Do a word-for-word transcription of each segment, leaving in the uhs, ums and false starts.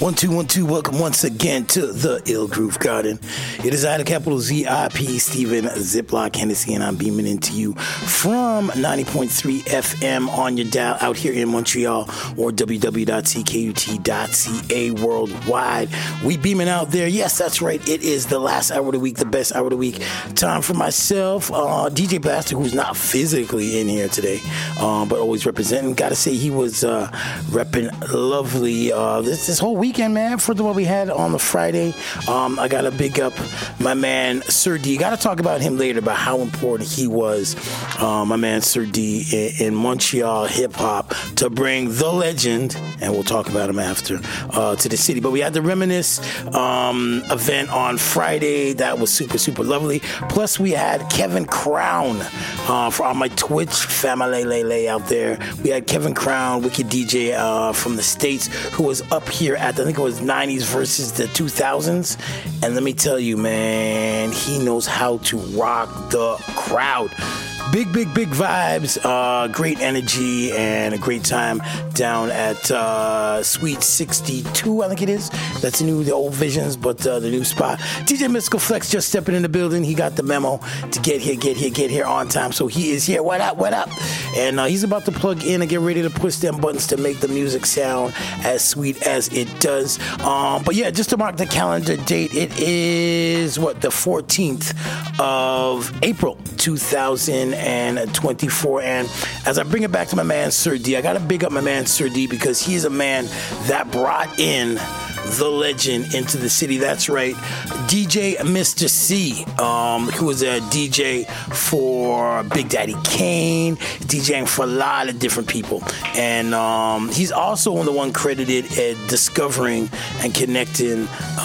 One, two, one, two. Welcome once again to the Ill Groove Garden. It is I, the capital Z I P, Stephen Ziploc Hennessy, and I'm beaming into you from ninety point three F M on your dial out here in Montreal, or w w w dot c k u t dot c a worldwide. We beaming out there. Yes, that's right. It is the last hour of the week, the best hour of the week. Time for myself, uh, D J Blaster, who's not physically in here today, um, but always representing. Gotta say, he was uh, repping lovely uh, this, this whole weekend, man. First of all, we had on the Friday. Um, I gotta big up my man Sir D. Gotta talk about him later, about how important he was, uh, my man Sir D in, in Montreal hip hop, to bring the legend, and we'll talk about him after, uh, to the city. But we had the Reminisce um, event on Friday. That was super, super lovely. Plus, we had Kevin Crown uh, for on my Twitch family lay, lay out there. We had Kevin Crown, wicked D J uh, from the States, who was up here at, I think it was nineties versus the two thousands. And let me tell you, man, he knows how to rock the crowd. Big, big, big vibes, uh, great energy, and a great time down at uh, Suite sixty-two, I think it is. That's the new, the old Visions, but uh, the new spot. D J Mystical Flex just stepping in the building. He got the memo to get here, get here, get here on time. So he is here. What up, what up? And uh, he's about to plug in and get ready to push them buttons to make the music sound as sweet as it does. Um, but yeah, just to mark the calendar date, it is, what, the fourteenth of April, two thousand twenty-four. And as I bring it back to my man Sir D, I gotta big up my man Sir D, because he is a man that brought in the legend into the city. That's right, D J Mister C, um, who was a D J for Big Daddy Kane, DJing for a lot of different people. And um, he's also the one credited at discovering and connecting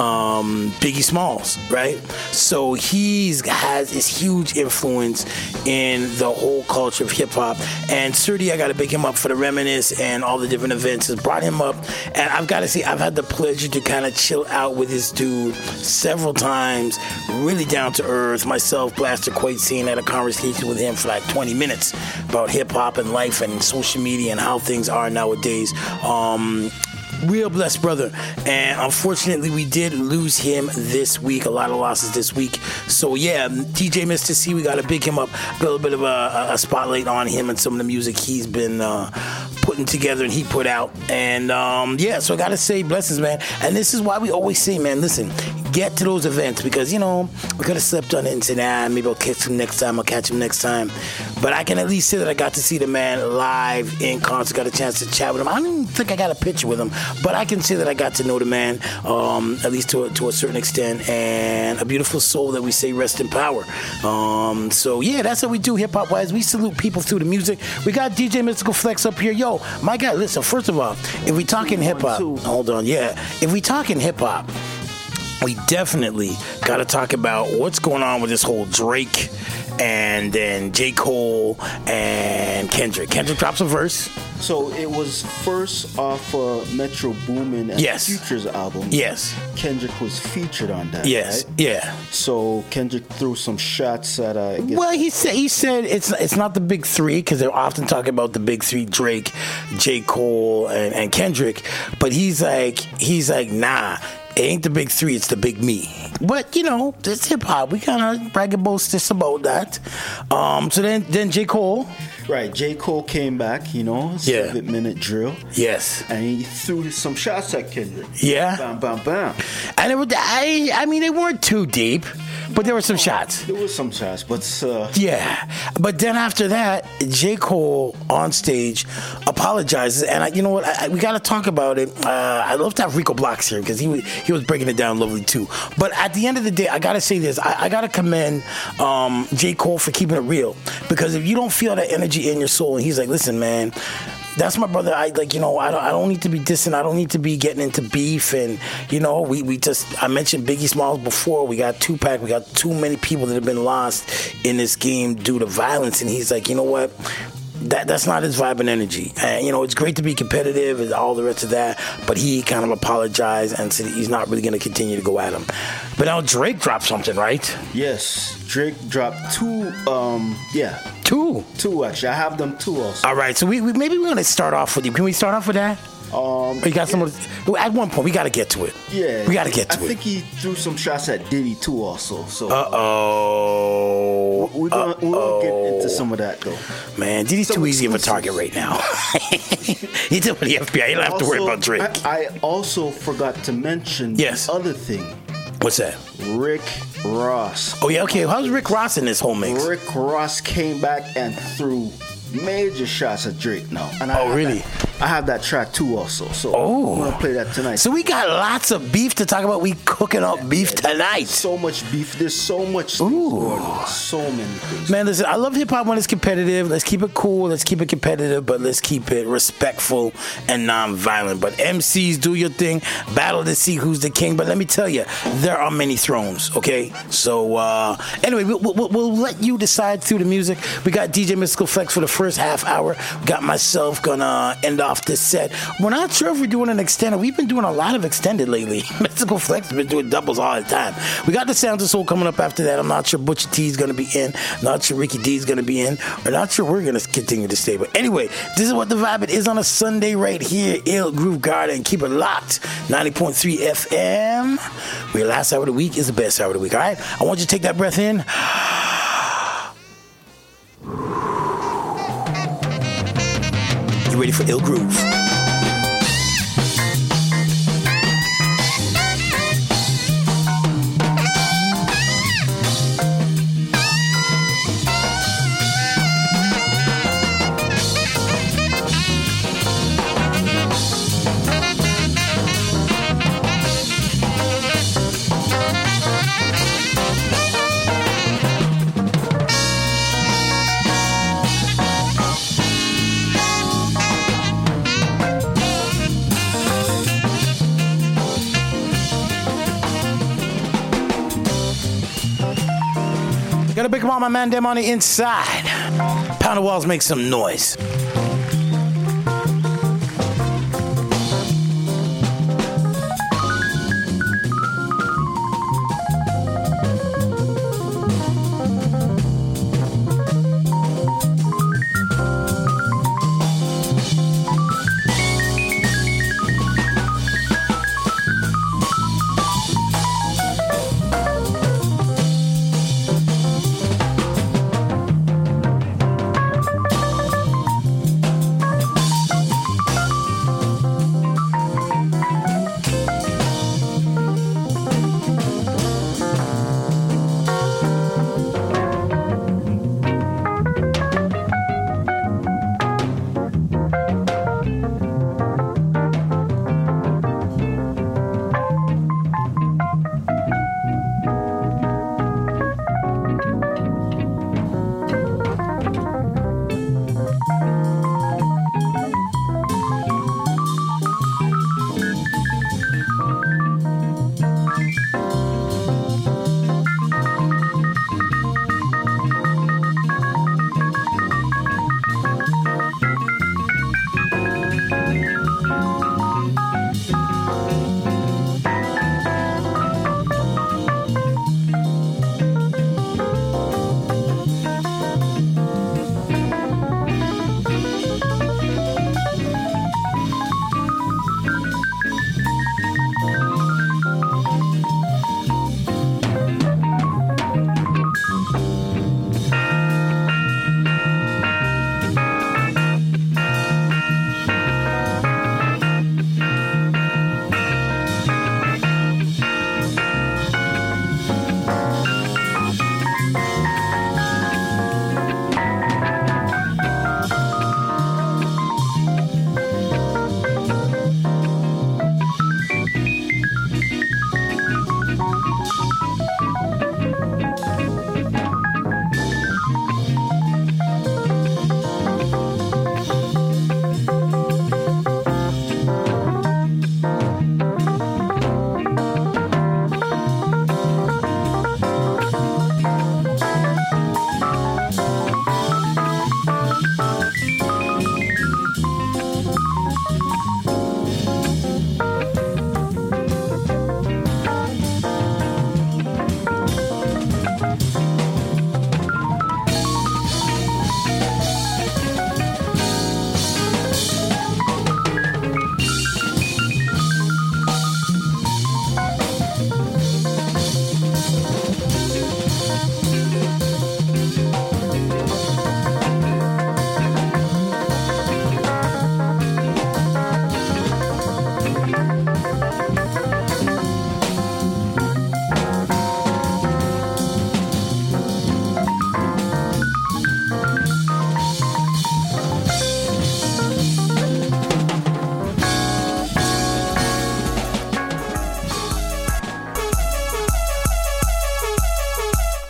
um, Biggie Smalls, right? So he's has this huge influence in the whole culture of hip-hop. And Sir D, I got to big him up for the Reminisce and all the different events. Has brought him up. And I've got to say, I've had the pleasure to kind of chill out with this dude several times. Really down to earth. Myself, Blaster Quite Seen, had a conversation with him for like twenty minutes about hip-hop and life and social media and how things are nowadays. Um... Real blessed brother. And unfortunately, we did lose him this week. A lot of losses this week. So yeah, D J Mister C, we got to big him up. Got a little bit of a, a spotlight on him and some of the music he's been uh, putting together and he put out. And um, yeah, so I got to say blessings, man. And this is why we always say, man, listen, get to those events, because, you know, we could have slept on it and said, nah, maybe I'll catch him next time. I'll catch him next time. But I can at least say that I got to see the man live in concert, got a chance to chat with him. I don't even think I got a picture with him, but I can say that I got to know the man, um, at least to a, to a certain extent, and a beautiful soul that we say rest in power. Um, so yeah, that's what we do hip-hop wise. We salute people through the music. We got D J Mystical Flex up here. Yo, my guy, listen, first of all, if we talking hip-hop, hold on, yeah, if we talking hip-hop, we definitely got to talk about what's going on with this whole Drake and then J. Cole and Kendrick. Kendrick drops a verse. So it was first off uh, Metro Boomin and yes. Future's album. Yes. Kendrick was featured on that. Yes. Right? Yeah. So Kendrick threw some shots at. Uh, I guess well, he said he said it's it's not the big three, because they're often talking about the big three: Drake, J. Cole, and, and Kendrick. But he's like he's like nah. It ain't the big three, it's the big me. But, you know, it's hip-hop. We kind of brag and boast this about that. Um, so then, then J. Cole. Right, J. Cole came back, you know, seven-minute drill. Yes. And he threw some shots at Kendrick. Yeah. Bam, bam, bam. And it was, I, I mean, they weren't too deep, but there were some shots. There were some shots, but... Uh, yeah. But then after that, J. Cole on stage apologizes. And I, you know what? I, we got to talk about it. Uh, I love to have Rico Blocks here, because he, he was breaking it down lovely, too. But at the end of the day, I got to say this. I, I got to commend um, J. Cole for keeping it real. Because if you don't feel that energy in your soul, and he's like, listen, man, that's my brother. I like, you know, I don't, I don't need to be dissing. I don't need to be getting into beef. And, you know, we, we just, I mentioned Biggie Smalls before. We got Tupac. We got too many people that have been lost in this game due to violence. And he's like, you know what? That that's not his vibe and energy. And, you know, it's great to be competitive and all the rest of that, but he kind of apologized and said he's not really going to continue to go at him. But now Drake dropped something, right? Yes, Drake dropped two, um, yeah. Two? Two, actually. I have them two also. All right, so we, we maybe we're going to start off with you. Can we start off with that? Um, you got some. At one point, we got to get to it. Yeah, we got to get to I it. I think he threw some shots at Diddy too, also. So. Uh oh. We're gonna, we'll get into some of that though. Man, Diddy's Some too easy of a exclusives. target right now. He did with the F B I. You don't have to worry Also, about Drake. I, I also forgot to mention Yes. the other thing. What's that? Rick Ross. Oh yeah, okay. How's Rick Ross in this whole mix? Rick Ross came back and threw major shots at Drake now. And I Oh, have really? that- I have that track too also. So Oh. I'm gonna play that tonight. So we got lots of beef to talk about. We cooking up beef tonight. So much beef. There's so much things Ooh. going on. So many things. Man, listen, I love hip hop when it's competitive. Let's keep it cool. Let's keep it competitive, but let's keep it respectful and non-violent. But M Cs, do your thing. Battle to see who's the king. But let me tell you, there are many thrones, okay? So, uh, anyway, we'll, we'll, we'll let you decide through the music. We got D J Mystical Flex for the first half hour. We got myself gonna end off this set. We're not sure if we're doing an extended. We've been doing a lot of extended lately. Mystical Flex has been doing doubles all the time. We got the Sounds of Soul coming up after that. I'm not sure Butcher T's gonna be in. Not sure Ricky D's gonna be in. We're not sure we're gonna continue to stay. But anyway, this is what the vibe it is on a Sunday right here, Il Groove Garden. Keep it locked. ninety point three F M. Where last hour of the week is the best hour of the week. All right. I want you to take that breath in. You ready for Il Groove? Gotta pick up all my man them on the inside. Pound the walls, make some noise.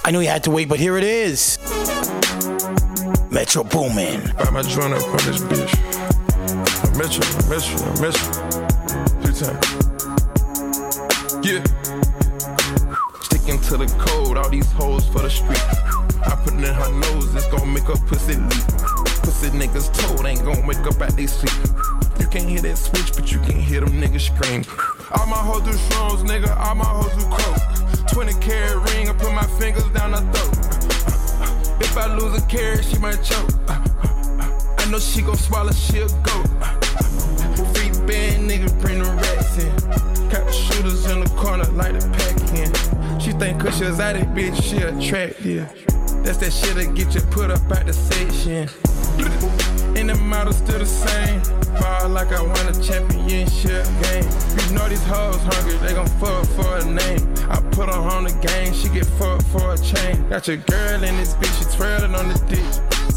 I know you had to wait, but here it is. Metro Boomin. Buy my joint up on this bitch. I met you, I met you, I met you. Few times. Yeah. Sticking to the code, all these hoes for the street. I put it in her nose, it's gon' make her pussy leak. Pussy niggas told ain't gon' wake up at they sleep. You can't hear that switch, but you can hear them niggas scream. All my hoes do shrooms, nigga, all my hoes do coke. twenty carat ring, I put my fingers down her throat. If I lose a carat, she might choke. I know she gon' swallow, she'll go. Free band, nigga, bring the rats in. Got the shooters in the corner, like the pack in. She think cause she's out it, bitch, she attractive. That's that shit that get you put up at the section. And the model still the same. Ball like I won a championship game. You know these hoes hungry, they gon' fuck for a name. I put her on the game, she get fucked for a chain. Got your girl in this bitch, she twirling on the dick.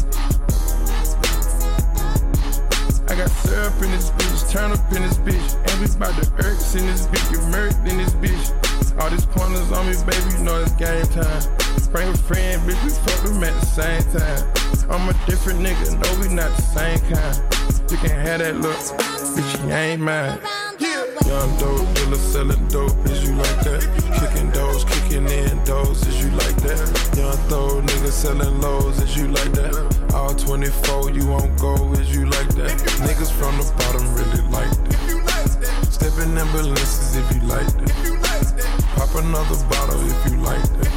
I got syrup in this bitch, turn up in this bitch. And we bout the irks in this bitch, get murked in this bitch. All these pointers on me, baby, you know it's game time. Bring a friend, bitch, we fuck them at the same time. I'm a different nigga, no, we not the same kind. You can have that look, bitch, you ain't mine. Yeah. Young dope dealer selling dope, is you like that? Kicking doors, kicking in doors, is you like that? Young throw nigga selling lows, is you like that? All twenty-four, you won't go, is you like that? Niggas from the bottom really like that. Stepping in Balences if you like that. Pop another bottle if you like that.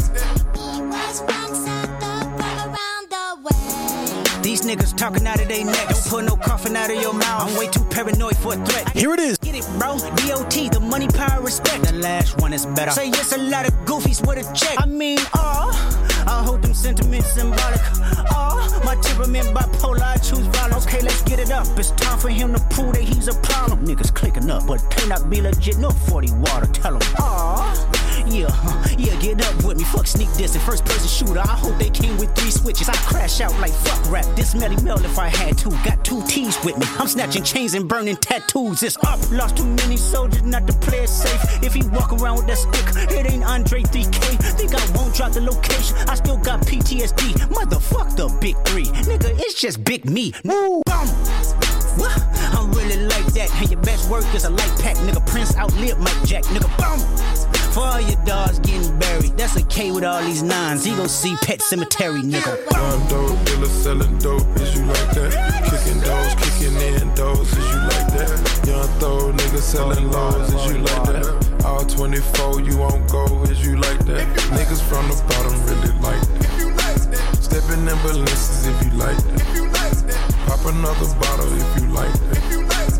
These niggas talking out of their neck. Don't put no coffin out of your mouth. I'm way too paranoid for a threat. Here it is. Get it, bro. D O T, the money, power, respect. The last one is better. Say yes, a lot of goofies with a check. I mean, oh, I hold them sentiments symbolic. Oh, my temperament bipolar, I choose violence. Okay, let's get it up. It's time for him to prove that he's a problem. Niggas clicking up, but they not be legit. No forty water, tell him. Oh. Yeah, huh, yeah, get up with me. Fuck sneak this and first person shooter. I hope they came with three switches. I crash out like fuck rap. This Melly Mel if I had to. Got two T's with me. I'm snatching chains and burning tattoos. It's up. Lost too many soldiers not to play it safe. If he walk around with that stick, it ain't Andre three K. Think I won't drop the location. I still got P T S D. Motherfuck the big three. Nigga, it's just big me. Woo! Boom! What? I'm really like that. And your best work is a light pack. Nigga, Prince outlived Mike Jack. Nigga, boom! For all your dogs getting buried, that's a K with all these nines. He gon' see Pet Cemetery, nigga. Young dope dealer selling dope, is you like that? Kicking doors, kicking in doors, is you like that? Young throw nigga selling lows, is you like that? All twenty-four, you won't go, is you like that? Niggas from the bottom really like that. Stepping in Balences if you like that. Pop another bottle if you like that.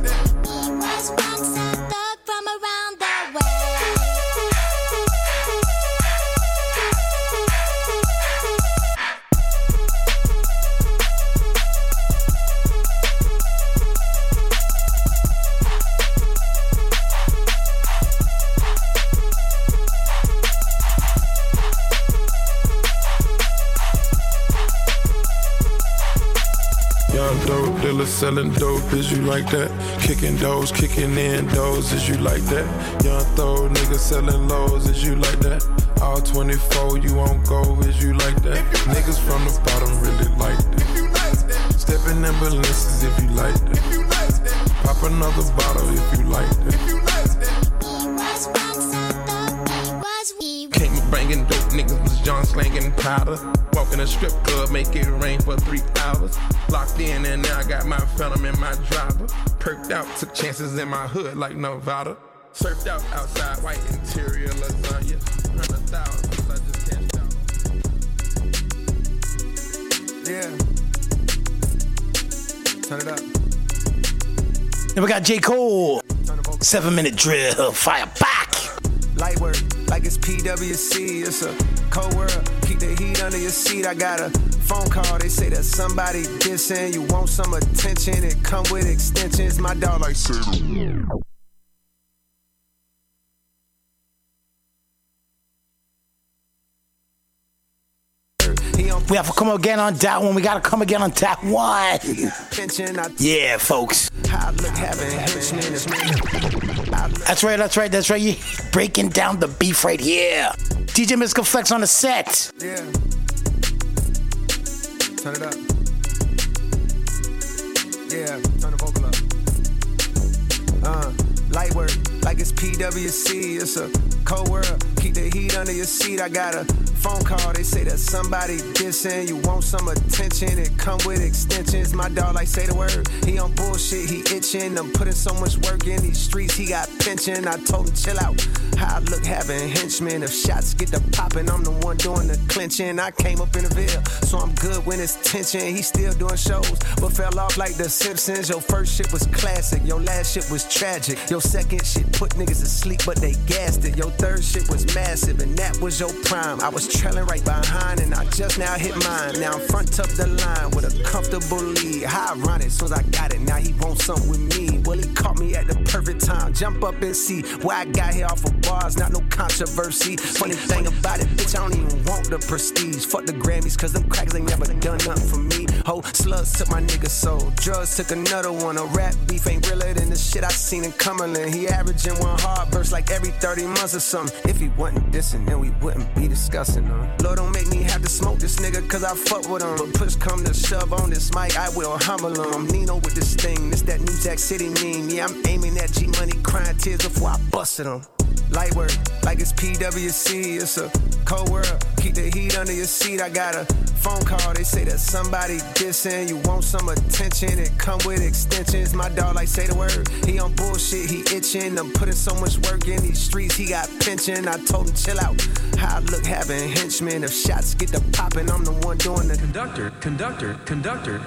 Selling dope, is you like that? Kicking doors, kicking in doors, is you like that? Young throw nigga selling lows, is you like that? All twenty-four, you won't go, is you like that? Niggas from the bottom really like that. Stepping in Balences if you like that. Pop another bottle if you like that. Came banging dope, niggas was John slanging powder. Walk in a strip club, make it rain for three hours. Locked in and now I got my phantom in my driver. Perked out, took chances in my hood like Nevada. Surfed out outside, white interior lasagna. Hundred thousand, I just cashed out. Yeah. Turn it up. Then we got J. Cole. Seven minute drill, fire back. Light work, like it's P W C. It's a cold world. Keep the heat under your seat. I got a phone call. They say that somebody dissing. You want some attention? It come with extensions. My dog like say. We have to come again on that one. We gotta come again on that one. Yeah, folks. That's right, that's right, that's right. You're breaking down the beef right here. D J Mystical Flex on the set. Yeah. Turn it up. Yeah, turn the vocal up. Uh, light work, like it's P W C. It's a cold world. Keep the heat under your seat. I got a phone call. They say that somebody dissing. You want some attention? It come with extensions. My dog like say the word. He on bullshit. He itching. I'm putting so much work in these streets. He got pension. I told him chill out. How I look having henchmen. If shots get to popping, I'm the one doing the clinching. I came up in the Ville, so I'm good when it's tension. He still doing shows, but fell off like the Simpsons. Your first shit was classic. Your last shit was tragic. Your second shit put niggas to sleep, but they gassed it. Your third shit was massive, and that was your prime. I was trailing right behind, and I just now hit mine. Now I'm front of the line with a comfortable lead. How ironic, soon as I got it, now he wants something with me. Well, he caught me at the perfect time. Jump up and see why I got here off of bars, not no controversy. Funny thing about it, bitch, I don't even want the prestige. Fuck the Grammys, cause them crackers ain't never done nothing for me. Whole slugs took my nigga soul. Drugs took another one. A rap beef ain't realer than the shit I seen in Cumberland. He averaging one hard verse like every thirty months or something. If he wasn't dissing, then we wouldn't be discussing him. Lord, don't make me have to smoke this nigga, cause I fuck with him. But push come to shove on this mic, I will humble him. I'm Nino with this thing, this that New Jack City meme. Yeah, I'm aiming at G-Money, crying tears before I busted him. Light work, like it's P W C. It's a cold world. Keep the heat under your seat. I got a phone call. They say that somebody dissing. You want some attention? It come with extensions. My dog like say the word. He on bullshit. He itching. I'm putting so much work in these streets. He got pension. I told him chill out. How I look having henchmen. If shots get to popping, I'm the one doing the conductor. Conductor. Conductor.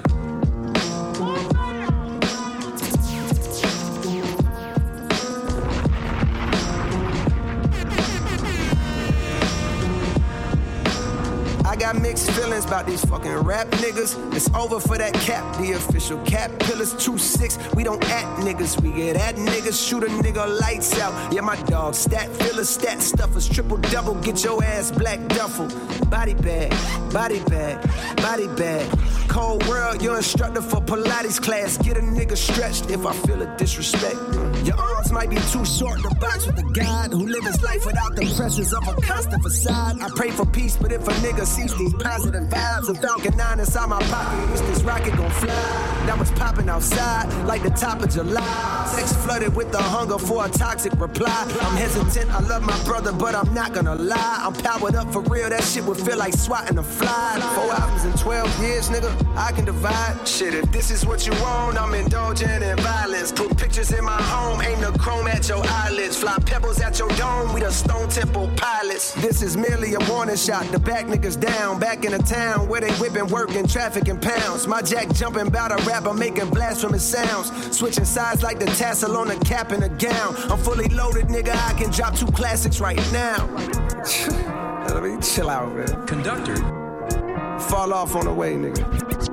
I got mixed feelings about these fucking rap niggas. It's over for that cap, the official cap pillars. two six, we don't act niggas, we get at niggas. Shoot a nigga lights out. Yeah, my dog, stat fillers, stat stuffers, triple double, get your ass black duffel. Body bag, body bag, body bag. Cold world, your instructor for Pilates class. Get a nigga stretched if I feel a disrespect. Your arms might be too short to box with a God who live his life without the pressures of a constant facade. I pray for peace, but if a nigga sees these positive vibes, a Falcon nine inside my pocket, wish this rocket gon' fly. Now it's popping outside like the top of July. Sex flooded with the hunger for a toxic reply. I'm hesitant, I love my brother, but I'm not gonna lie. I'm powered up for real, that shit would feel like swatting a fly. Four albums in twelve years, nigga, I can divide. Shit, if this is what you want, I'm indulging in violence. Put pictures in my home, aim the chrome at your eyelids. Fly pebbles at your dome, we the Stone Temple pilots. This is merely a warning shot, the back niggas down. Back in the town where they whipping, working, traffic in pounds. My jack jumping bout a rapper making blasphemous sounds. Switching sides like the tassel on a cap and a gown. I'm fully loaded, nigga, I can drop two classics right now. Let me chill out, man. Conductor. Fall off on the way, nigga.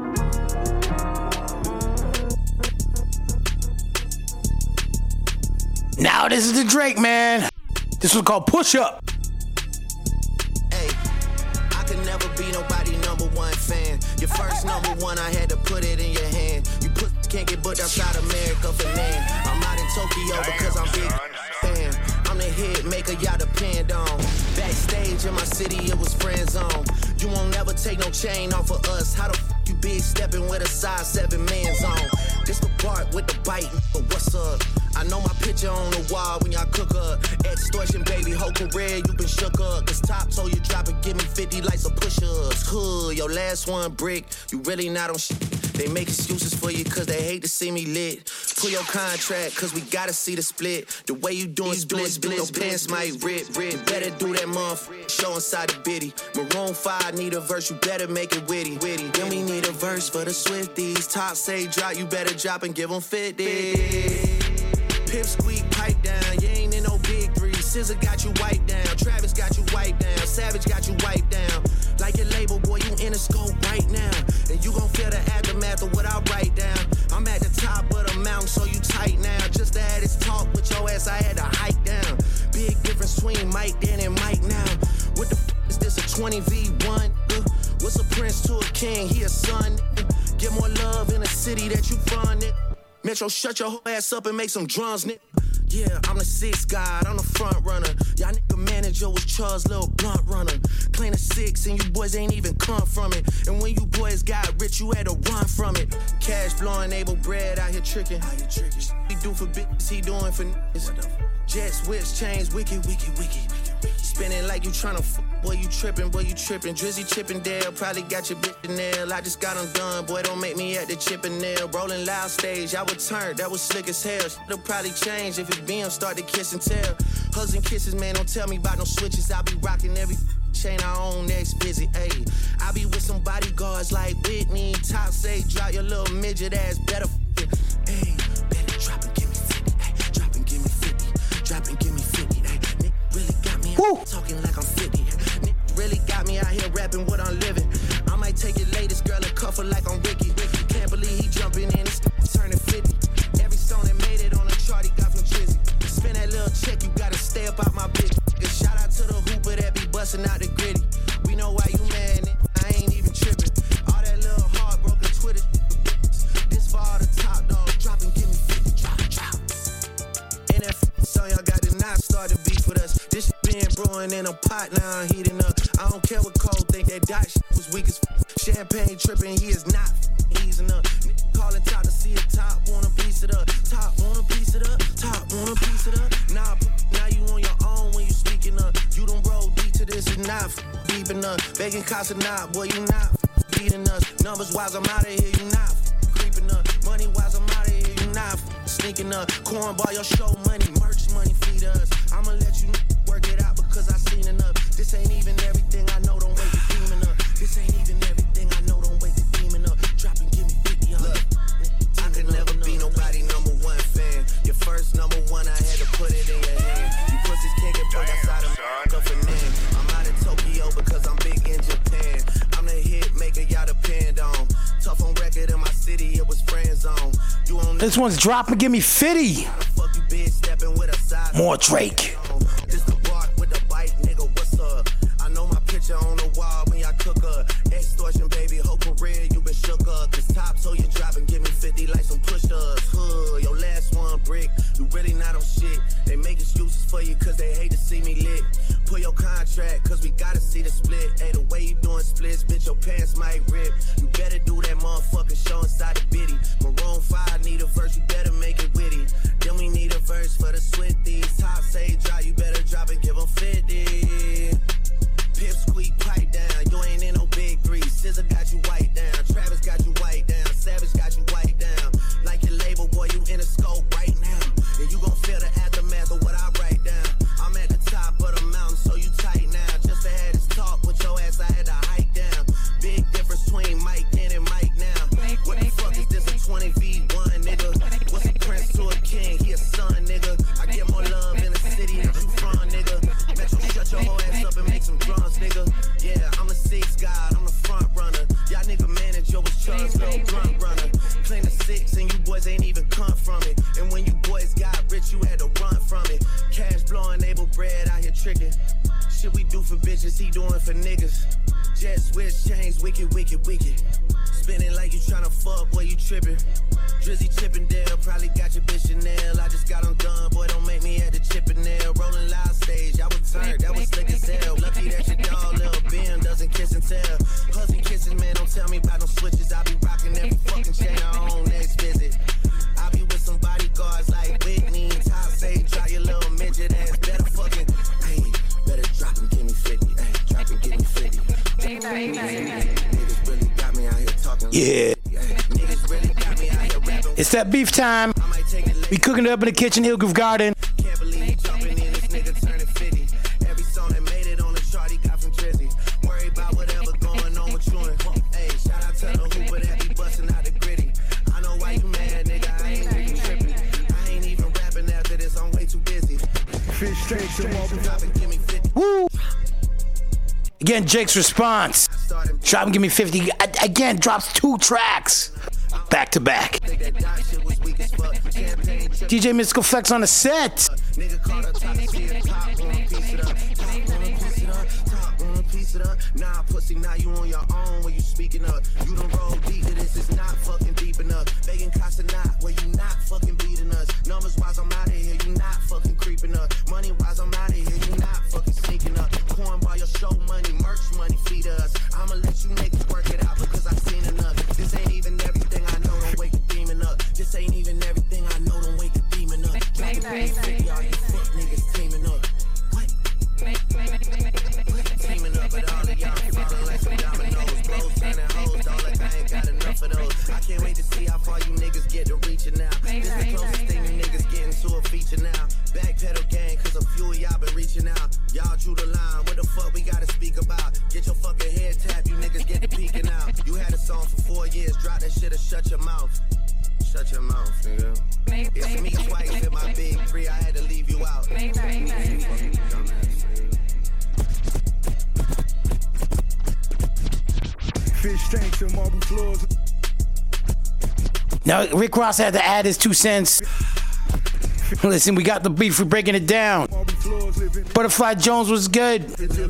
Now this is the Drake, man. This was called Push Up. Hey, I could never be nobody number one fan. Your first number one, I had to put it in your hand. You put can't get booked outside America for nan. I'm out in Tokyo because I'm big fan. I'm the hit maker, y'all depend on. Backstage in my city, it was friend zone. You won't never take no chain off of us. How the f you big stepping with a size seven man's on? This the part with the bite, but what's up? I know my picture on the wall when y'all cook up. Extortion, baby, whole career you been shook up. Cause top told you drop it, give me fifty likes of push-ups. Hood, your last one brick, you really not on shit. They make excuses for you cause they hate to see me lit. Pull your contract cause we gotta see the split. The way you doing splits, splits, your pants might rip, rip. Better do that month, show inside the bitty. Maroon five need a verse, you better make it witty, witty. Then we need a verse for the Swifties. Top say drop, you better drop and give them fifty. Pip squeak, pipe down, you ain't in no big three. S Z A got you wiped down, Travis got you wiped down, Savage got you wiped down. Like your label, boy, you in the scope right now. And you gon' feel the aftermath of what I write down. I'm at the top of the mountain, so you tight now. Just to have this talk with your ass, I had to hike down. Big difference between Mike then and Mike now. What the f is this, a twenty v one? Uh, what's a prince to a king? He a son. Uh, get more love in the city that you from, nigga. Metro, shut your whole ass up and make some drums, nigga. Yeah, I'm the sixth guy, I'm the front runner. Y'all nigga manager was Charles' little blunt runner. Claim the six and you boys ain't even come from it. And when you boys got rich, you had to run from it. Cash blowing, able bread out here tricking. He do for business, he doing for niggas. Jet switch, chains, wicked, wicked, wicked. Spinning like you tryna f***, boy, you trippin', boy, you trippin'. Drizzy Chippendale, probably got your bitch in nail. I just got them done, boy, don't make me at the Chippendale. Rolling loud stage, I would turn, that was slick as hell. Shit'll probably change if it B M start to kiss and tell. Hugs and kisses, man, don't tell me about no switches. I be rocking every chain I own next visit, ayy. I be with some bodyguards like Whitney. Top say, drop your little midget ass, better f***, ayy. Better drop and give me fifty, ayy. Drop and give me fifty, drop and give me fifty, ayy. Nick really got me out talking like I'm fifty. Nick really got me out here rapping what I'm living. I might take your latest girl and cuff her like I'm Ricky. Can't believe he jumping in, he's turning fifty. Every song that made it on the chart, he got from Drizzy. Spend that little check, you gotta stay up out my bitch. Shout out to the hooper that be busting out the gritty. We know why you mad, I ain't even tripping. All that little heartbroken Twitter. This for all the top dogs, drop and give me fifty, drop, drop. And that song y'all got to not start to beef with us. This shit been brewing in a pot, now I'm heating up. I don't care what Cole think, that dot shit was weak as f. Champagne tripping, he is not easing up. Calling top to see the top, want a piece of the top, want a piece of the top, want a piece of the nah. Now you on your own when you speaking up. You don't roll deep to this, is not deep enough. Begging costs are not, boy, you not beating us. Numbers wise, I'm out of here, you not creeping up. Money wise, I'm out of here, you not sneaking up. Cornball, your show money, merch money, feed us. I'ma let you work it out because I seen enough. This ain't even everything I know, don't wait to demon up. This ain't even everything I know, don't wait to demon up. Drop and give me fifty, look. I could never be nobody number one fan. Your first number one, I had to put it in your hand. You pussies can't get broke outside of Finland. I'm out in Tokyo because I'm big in Japan. I'm the hit maker y'all depend on. Tough on record in my city, it was friend zone. You on This one's drop and give me fifty. fuck you bitch stepping with a side. More Drake. This the bark with the bite, nigga, what's up? I know my picture on the wall when y'all cook up. Extortion, baby, whole career you been shook up. Cause top so you drop and give me fifty like some push-ups. Huh, your last one brick, you really not on shit. They make excuses for you cause they hate to see me lit. Pull your contract cause we gotta see the split. Hey, the way you doing splits, bitch, your pants might rip. You better do that motherfucking show inside the bitty. Maroon five need a verse, you better make it witty. Then we need a verse for the Swifties. Top say drop, you better drop and give them fifty. Pip squeak, pipe down, you ain't in no big three. Scissor got you white down, Travis got you white down, Savage got you white down. Like your label, boy, you in a scope right now. And you gon' feel the aftermath of what I write down. I'm at the top of the mountain, so you tight now. Just to have this talk with your ass, I had to hike down. Big difference between Mike then and Mike now. What the fuck is this, a twenty v one, nigga? What's a prince to a king? He a son, nigga. I get more love in the city that you from, nigga. Metro, shut your whole ass up and make some drums, nigga. Yeah, I'm the sixth guy, I'm the front runner. Y'all nigga manager was Charles' little blunt runner. Claim the six and you boys ain't even come from it. And when you boys got rich, you had to run from it. Cash blowing, able bread out here tricking. Shit we do for bitches, he doing for niggas. Jet switch, chains, wicked, wicked, wicked. Spinning like you tryna fuck, boy, you tripping. Drizzy Chippendale, probably got your bitch in nail. I just got them done, boy, don't make me at the Chippendale. Rolling loud stage, I was turned, that was slick as hell. Lucky that your dog, little Ben, doesn't kiss and tell. Hugs and kisses, man, don't tell me about no switches. I be rocking every fucking chain I own next visit. I be with some bodyguards like Whitney. Top say, drop your little midget ass, better fucking, hey, better drop and give me fifty, hey, drop and give me fifty. Niggas really got me out here talking. Yeah. Niggas really got me out here rapping. It's that beef time. We cooking it up in the kitchen, Hill Groove Garden. Can't believe he jumping in, this nigga turning fifty. Every song that made it on the chart, he got from Drizzy. Worry about whatever going on with you and hey, shout out to the hooper that be busting out the gritty. I know why you mad, nigga, I ain't even tripping. I ain't even rapping after this, I'm way too busy. Fish takes him off. Drop and give me fifty. Woo! Again, Jake's response. Drop and give me fifty. Again, drops two tracks. Back to back. D J Mystical Flex on the set. Nigga caught up, top see it, top, wanna piece it up, top, wanna piece it up, top, wanna piece it up. Nah, pussy, now you on your own when you speaking up. You done roll deep to this, it's not fucking deep enough. Begging Casa not, where you not fucking beating us. Numbers wise, I'm out of here, you not Now, Rick Ross had to add his two cents. Listen, we got the beef, we're breaking it down. Butterfly Jones was good.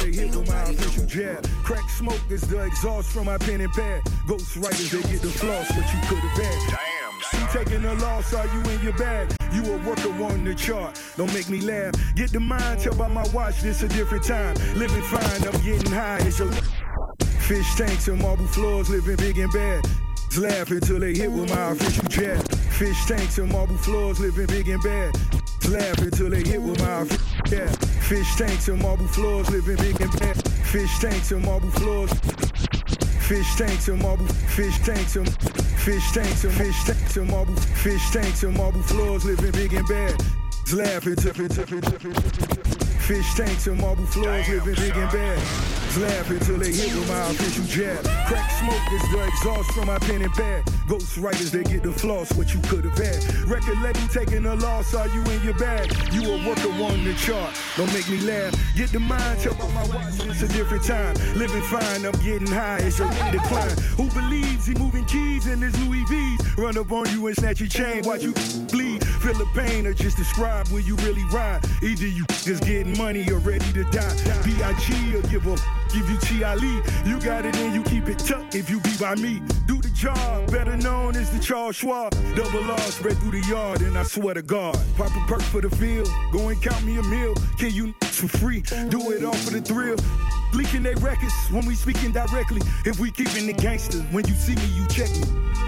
Crack smoke is the exhaust from my pen and pad. Ghost writers, they get the floss, what you could have had. Damn, taking a loss, are you in your bag? You a worker on the chart, don't make me laugh. Get the mind, tell by my watch, this a different time. Living fine, I'm getting high. It's your fish tanks and marble floors, living big and bad. Laugh until they hit with my official jab. Fish tanks and marble floors, living big and bad. Laugh until they hit with my official jab. Fish tanks and marble floors, living big and bad. Fish tanks and marble floors. Fish tanks and marble, fish tanks and fish tanks and fish tanks and marble, fish tanks and marble floors, living big and bad. Laugh until fish tanks and marble floors, living big and bad. Laugh until they hit with my official jab. Crack smoke is the exhaust from my pen and pad. Ghost writers, they get the floss, what you could have had. Record label taking a loss, are you in your bag? You a worker on the chart, don't make me laugh. Get the mind, tell by my watch, it's a different time. Living fine, I'm getting high, it's a decline. Who believes he moving keys in his Louis V's? Run up on you and snatch your chain, watch you bleed. Feel the pain or just describe where you really ride. Either you just getting money or ready to die. B I G or give up. Give you Chi Ali, you got it and you keep it tucked if you be by me. Do the job, better known as the Charles Schwab. Double R spread through the yard and I swear to God. Pop a perk for the field, go and count me a meal. Can you for free, do it all for the thrill. Leaking they records when we speaking directly. If we keeping the gangster, when you see me, you check me.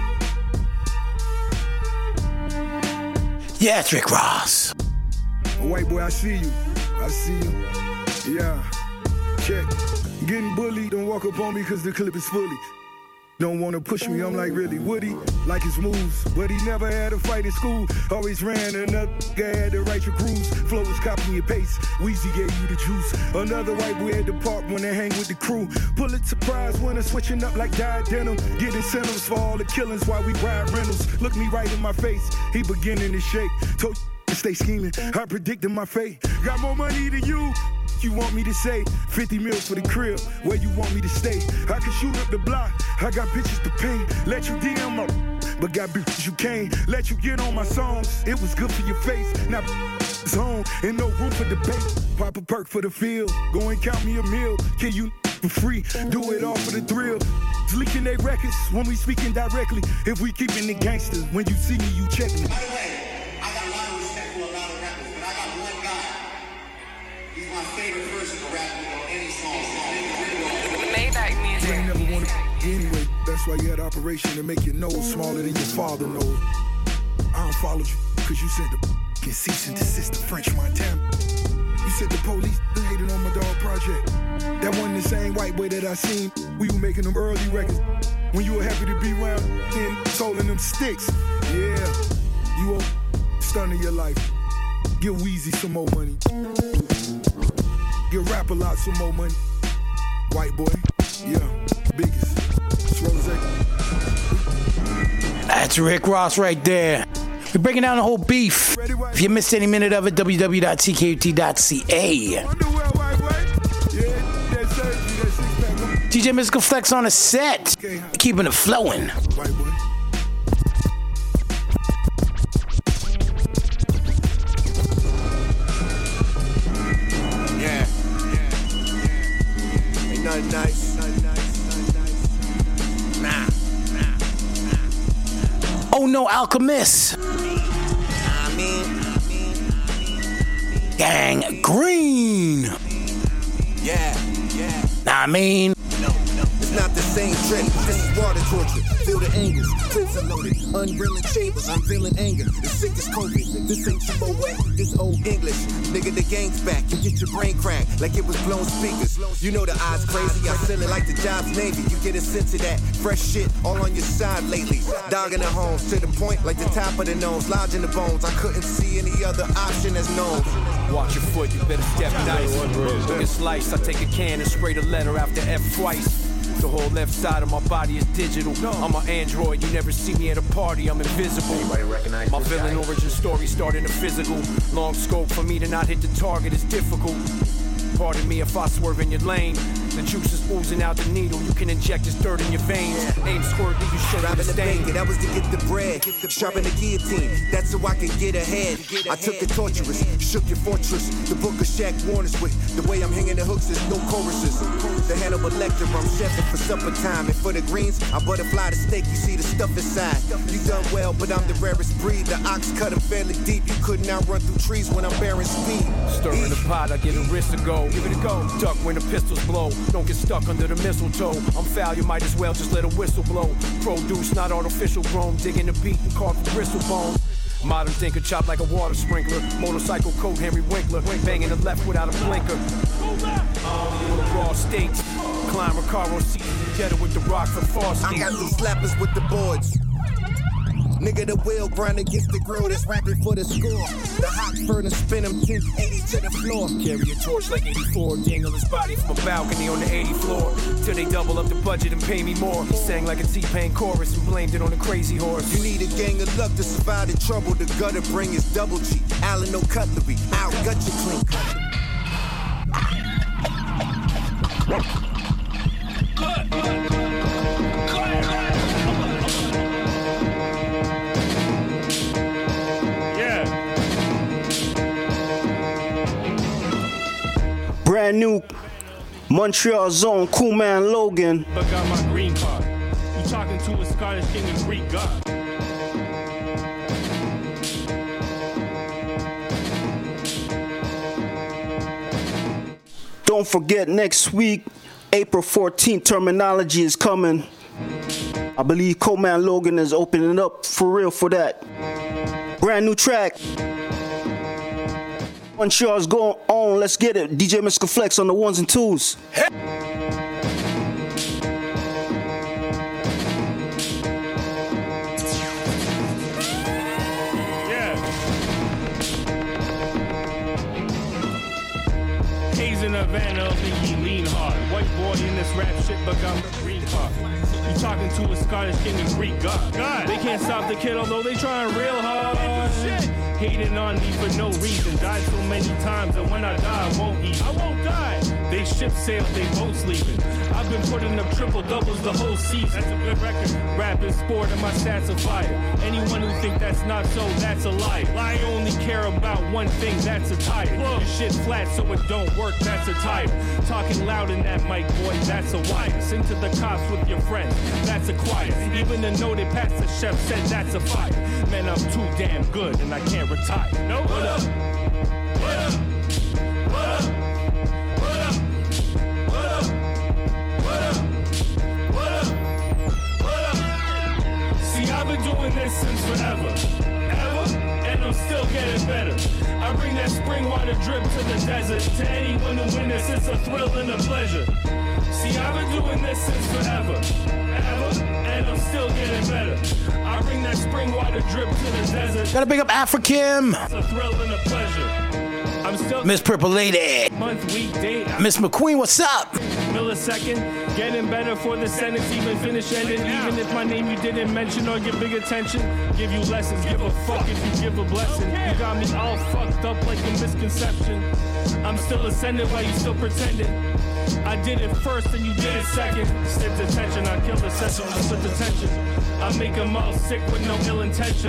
Yeah, it's Rick Ross. White boy, I see you, I see you, yeah, check. Getting bullied, don't walk up on me cause the clip is fully. Don't wanna push me, I'm like, really, would he? Like his moves, but he never had a fight in school. Always ran, another guy had to write your crews. Flow is copy and paste, Weezy gave you the juice. Another white boy at the park when they hang with the crew. Pulitzer Prize winner, switching up like dyed denim. Get incentives for all the killings while we ride rentals. Look me right in my face, he beginning to shake. Told you to stay scheming, I predicted my fate. Got more money than you. You want me to say fifty mil for the crib, where you want me to stay. I can shoot up the block, I got bitches to pay. Let you D M up, but got bitches you can't. Let you get on my songs, it was good for your face. Now it's home, and no room for debate. Pop a perk for the field, go and count me a meal. Can you for free, do it all for the thrill. It's leaking they records when we speaking directly. If we keeping the gangsters, when you see me, you check me. By the way, I got a lot of respect for a lot of rappers, but I got one guy. He's my favorite person to rap with on any song. Maybach music. You ain't never wanted anyway. That's why you had operation to make your nose smaller than your father nose. I don't follow you, cause you sent the f***ing cease and desist to French Montana. You said the police hated on my dog project. That wasn't the same white boy that I seen. We were making them early records. When you were happy to be around and holding them sticks. Yeah, you owe stun of your life. Give Weezy some more money. Give Rap a lot some more money. White boy, yeah, biggest. It's Rose. That's Rick Ross right there. We're breaking down the whole beef. If you missed any minute of it, w w w dot t k u t dot c a. D J Mystical Flex on a set, keeping it flowing. Yeah, ain't nothing nice. Nah, nah, nah. Oh no, Alchemist. I mean, Gang Green. yeah, yeah. Nah, I mean. No, no, it's not the same trick. This is water torture. Feel the angers. Clips are loaded. Unreeling chambers. Unveiling anger. The sick is COVID. This ain't some old wet. This old English. Nigga, the gang's back. You get your brain cracked like it was blown speakers. You know the eyes crazy. I feel it like the job's Navy. You get a sense of that fresh shit all on your side lately. Dogging the homes to the point like the top of the nose. Lodging the bones. I couldn't see any other option as known. Watch your foot, you better step nice. Look at slice, I take a can and spray the letter after F twice. The whole left side of my body is digital. I'm an android, you never see me at a party, I'm invisible. Anybody recognize my this villain guy? origin story started in a physical. Long scope for me to not hit the target is difficult. Pardon me if I swerve in your lane. The juice is oozing out the needle. You can inject this dirt in your veins. Aim squirt, leave you shit with a stain. That was to get the bread. Sharpen the guillotine. That's so I can get ahead. I took the torturous, shook your fortress. The book of Shaq Warner's with. The way I'm hanging the hooks is no choruses. The Hannibal Lecter, I'm chefing for supper time. And for the greens, I butterfly the steak. You see the stuff inside. You done well, but I'm the rarest breed. The ox cut them fairly deep. You couldn't outrun through trees when I'm bearing speed. Stir in the pot, I get a wrist to go. Give it a go. Duck when the pistols blow. Don't get stuck under the mistletoe. I'm foul, you might as well just let a whistle blow. Produce, not artificial grown. Digging the beat and carve a bristle bone. Modern thinker, chop like a water sprinkler. Motorcycle coat, Henry Winkler. Banging the left without a blinker. Raw states. Climb Recaro seat. Together with the rock for far states. I got some slappers with the boards. Nigga, the wheel grind against the grill that's rapping for the score. The hot furnace spin him ten eighty to the floor. Carry a torch like eighty-four, dangle his body from a balcony on the eightieth floor. Till they double up the budget and pay me more. He sang like a T-Pain chorus and blamed it on the crazy horse. You need a gang of luck to survive the trouble. The gutter bring is double G. Allen, no cutlery. I'll gut you clean. Brand new Montreal zone, Cool Man Logan. But got my green card. You talking to a Scottish king and Greek god. Don't forget, next week, April fourteenth, Terminology is coming. I believe Cool Man Logan is opening up for real for that. Brand new track. Montreal's going on, let's get it. D J Mister Flex on the ones and twos. Hey. Yeah. Hazing Havana, think he lean hard. White boy in this rap shit, but got my green card. You talking to a Scottish king and Greek god. god. They can't stop the kid, although they trying real hard. Shit. Hating on me for no reason. Died so many times, and when I die, I won't eat. I won't die. They ship sail, they boat sleeping. I've been putting up triple doubles the whole season. That's a good record. Rap is sport, and my stats are fire. Anyone who think that's not so, that's a lie. I only care about one thing, that's a tire. Your shit flat, so it don't work, that's a tire. Talking loud in that mic, boy, that's a wire. Sing to the cops with your friends, that's a choir. Even the note that past the chef said that's a fire. Man, I'm too damn good, and I can't retire. No, what up? What up? What up? What up? What up? What up? What up? What up? See, I've been doing this since forever. Ever? And I'm still getting better. I bring that spring water drip to the desert. To anyone who witness, it's a thrill and a pleasure. See, I've been doing this since forever. Ever? And I'm still getting better. I bring that spring water drip to the desert. Gotta pick up African. It's a thrill and a pleasure. I'm still Miss Purple Lady. Month, week, date. Miss McQueen, what's up? Millisecond, getting better for the sentence, even finish ending. Even if my name you didn't mention or give big attention, give you lessons, give a fuck if you give a blessing. You got me all fucked up like a misconception. I'm still ascending while you still pretending. I did it first and you did it second. Stick to tension, I kill the session, I split the tension. I make them all sick with no ill intention.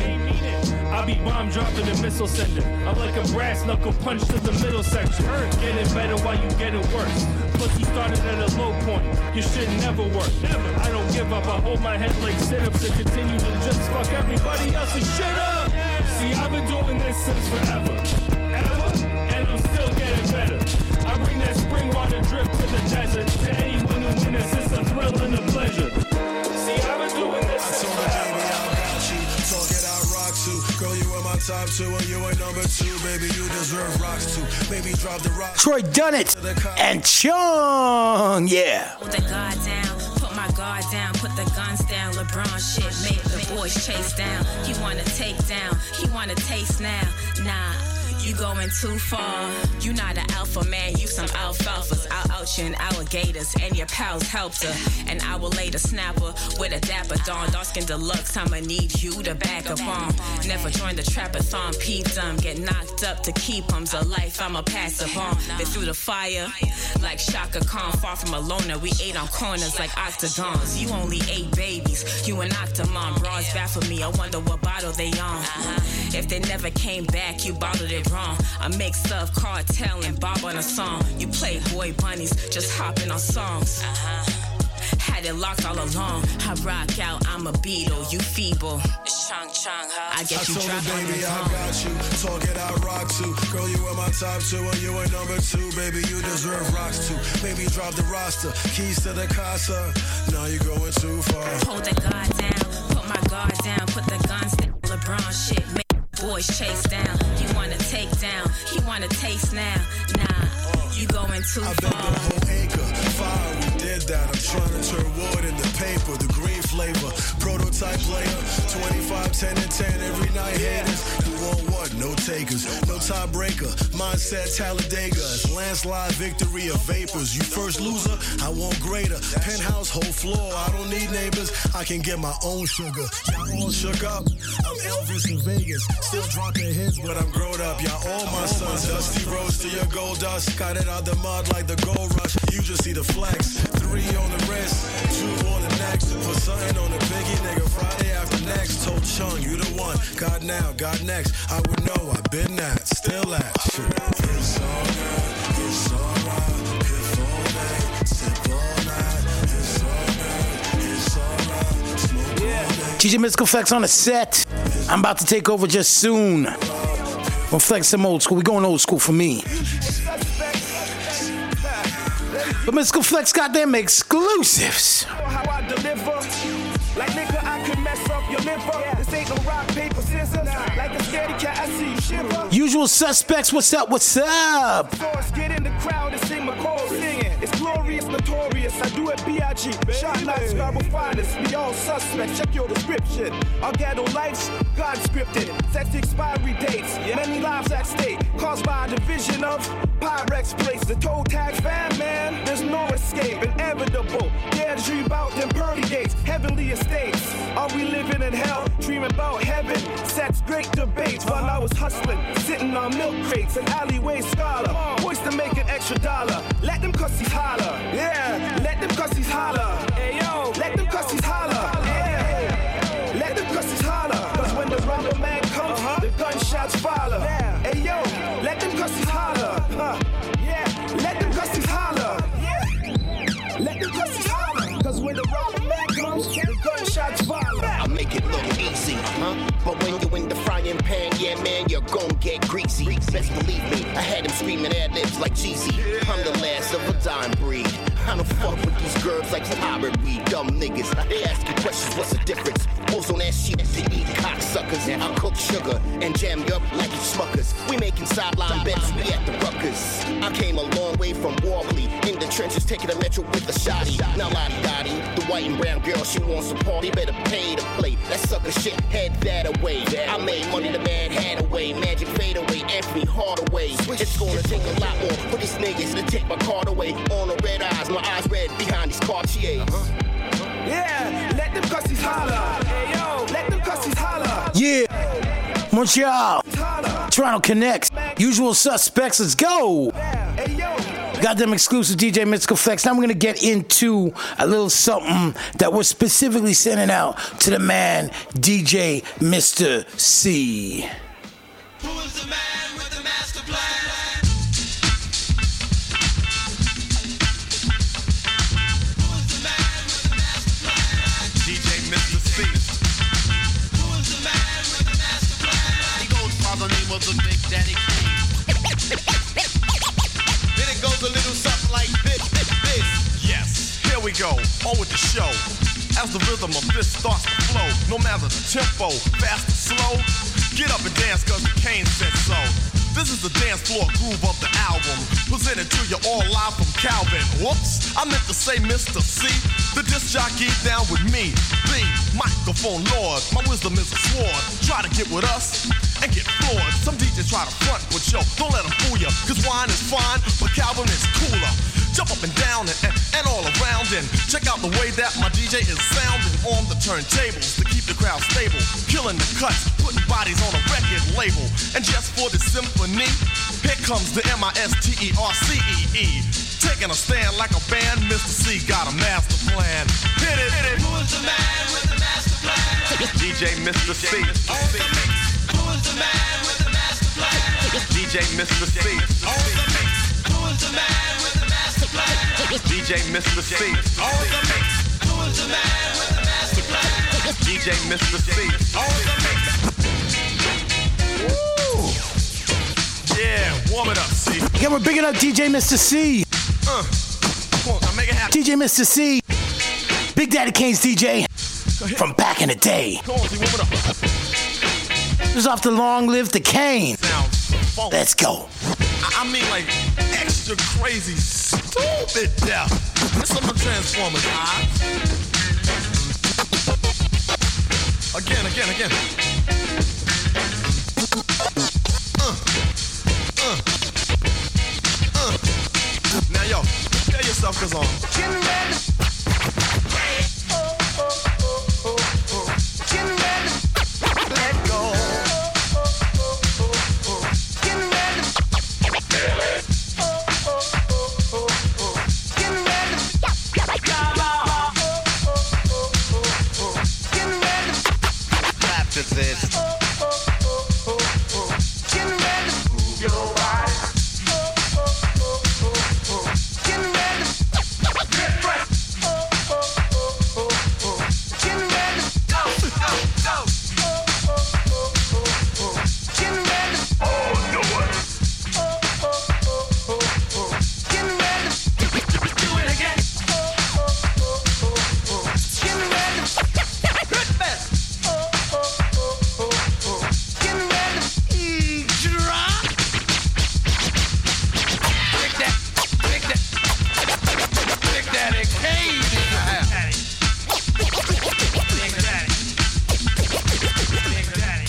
I be bomb dropping and missile sending. I'm like a brass knuckle punch to the middle section. Getting better while you getting worse. Plus you started at a low point. Your shit never work. Never. I don't give up. I hold my head like sit-ups and continue to just fuck everybody else's shit up. See, I've been doing this since forever. Ever. And I'm still getting better. I bring that spring water drip to the desert. To anyone who witness, it's a thrill and a pleasure. See, I've been doing this since forever. Talk it out, rock too. Girl, you in my top two, and you ain't number two. Baby, you deserve rocks too. Baby, drop the rock. Troy Dunnett and Chung, yeah. Put the guard down, put my guard down, put the guns down. LeBron shit, make the boys chase down. He wanna take down, he wanna taste now. Nah. You going too far. You not an alpha man, you some alfalfas. I'll out you and alligators, and your pals helped her. And I will later snap her with a dapper dawn. Dark skin deluxe, I'ma need you to back up on. Never join the trap-a-thon, peep them. Get knocked up to keep them's a life I'ma pass upon. Been through the fire like Shaka Khan. Far from a loner, we ate on corners like octagons. You only ate babies, you an octomom. Bras baffle me, I wonder what bottle they on. If they never came back, you bottled it wrong. A mix of cartel and Bob on a song. You play boy bunnies, just hopping on songs. Had it locked all along. I rock out, I'm a Beatle, you feeble. It's Chung Chung, huh? I get you dropped on baby, the I got you. Talk it, I rock too. Girl, you in my top two, and you in number two. Baby, you deserve rocks too. Baby, drop the roster, keys to the casa. Now you going too far. Hold the guard down, put my guard down, put the guns down. LeBron shit, make boys chase down. He wanna take down, he wanna taste now. Nah, you going too I far. bet the whole acre, fire, we did that. I'm trying to turn wood into paper, the green flavor. Prototype player, twenty-five, ten, and ten every night. Haters, you want what? No takers, no tiebreaker. Mindset Talladega, it's landslide victory of vapors. You first loser, I want greater. Penthouse, whole floor, I don't need neighbors. I can get my own sugar. Y'all all shook up, I'm Elvis in Vegas. Still dropping hits, but I'm grown up. Y'all all my sons. Dusty Rose to your gold dust. Got it out the mud like the gold rush. You just see the flex. Three on the wrist, two on the next. Put something on the biggie, nigga. Friday after next. Told Chung, you the one. God now, God next. I would know, I've been that. Still at. Shit. It's all good, it's alright. If all night, sip all night. It's all good, it's alright. Smoke all day. D J Mystical Flex on the set. I'm about to take over just soon. We'll flex some old school. We going old school for me. But Mystical Flex got them exclusives. How I deliver. Like nigga, I could mess up your liver. This ain't no rock, paper, scissors. Like a scaredy cat, I see you shiver. Usual suspects, what's up, what's up? Get in the crowd and sing my chorus. It's glorious, notorious. I do it B I G Shot not scarable finest. We all suspects. Check your description. Our ghetto lives, God scripted. Set expiry dates. Many lives at stake. Caused by a division of Pyrex place. The toe tag fan, man. There's no escape. Inevitable. Yeah, dream about them pearly gates. Heavenly estates. Are we living in hell? Dreaming about heaven. Sets great debates while I was hustling. Sitting on milk crates and alleyway scholar. Voice to make an extra dollar. Let them cussies holler. Yeah. Let them cussies holler. Hey yo. Let them cussies holler. Yeah. Let them cussies holler. Cause when the rubber man comes, uh-huh. the gunshots follow. Yeah. Hey yo. Let them cussies holler. Huh. Yeah. Let them cussies holler. Yeah. Let them cussies holler. Cause when the rubber man comes, the gunshots follow. I make it look easy, huh? But when you in the frying pan, yeah, man, you're gon' get greasy. Best believe me, I had him screaming ad libs like Jeezy. I'm the last of a dying breed. I don't fuck with these girls like pirate weed, dumb niggas. They ask you questions, what's the difference? Bulls on that shit, they eat cocksuckers. I cook sugar and jam you up like you Smuckers. We making sideline bets, we at the Ruckers. I came a long way from Walkley, in the trenches, taking a metro with a shotty. Now lottie dottie, the white and brown girl, she wants a party, better pay to play. That sucker shit, head that away. I made money the bad had away, magic fade away, Anthony Hardaway. It's gonna take a lot more for these niggas to take my card away. On the red eyes, my eyes red behind these Cartiers. Uh-huh. Yeah, let them cussies holler. Hey yo, let them cussies holler. Yeah, Montreal, Toronto Connects, Usual Suspects, let's go. Got them exclusive D J Mystical Flex. Now we're going to get into a little something that we're specifically sending out to the man, D J Mister C. Who is the man with the master plan? Who is the man with the master plan? D J Mister C. Who is the man with the master plan? He goes by the name of the Big Daddy King. Then it goes a little something like this, this, this. Yes, here we go, on with the show. As the rhythm of this starts to flow, no matter the tempo, fast or slow, get up and dance cause the Kane said so. This is the dance floor groove of the album, presented to you all live from Calvin. Whoops, I meant to say Mister C, the disc jockey down with me, the microphone lord. My wisdom is a sword. Try to get with us and get floored. Some D Js try to front, but yo, don't let them fool ya, cause wine is fine, but Calvin is cooler. Jump up and down and, and, and all around and check out the way that my D J is sounding on the turntables to keep the crowd stable, killing the cuts, putting bodies on a record label. And just for the symphony, here comes the M I S T E R C E E, taking a stand like a band. Mister C got a master plan. Hit it, hit it. Who is the man with the master plan? D J Mister C. On the mix. Who is the man with the master plan? D J Mister C. On the mix. Who is the man with the master plan? D J Mister C. On the mix. Who is the man with the master plan? D J Mister C. On the mix. Woo! Yeah, warm it up, C. Yeah, we're bigging up D J Mister C. Uh, come on, now make it happen. D J Mister C. Big Daddy Kane's D J from back in the day. Come on, C, warm it up. This is off the Long Live the Kane. Sounds Let's go. I, I mean, like, extra crazy, stupid death. It's some of the Transformers, huh? Again, again, again. Uh, uh, uh. Now, yo, tell yourself, cause on. Getting ready. Oh, oh, oh, oh, oh. Getting ready. Let go. Getting ready. Oh, oh, oh, oh, oh. Getting ready. Oh, oh, oh, oh, oh. Getting ready. Clap to this. Oh, oh, oh, oh, oh. Getting ready. Move your body. Oh, oh, oh, oh, oh. Getting ready. Get fresh. Oh, oh, oh, oh, oh. Getting ready. Go, go, go. Oh, oh, oh, oh, oh. Getting ready. Oh, no one. Oh, oh, oh, oh, oh. Getting ready. Do it again. Oh, oh, oh, oh, oh. Getting ready. Good best. Oh, oh, oh, oh, oh. Getting ready. Mm, drop. Big that, big that, big daddy Kane in the house. Big daddy, big daddy.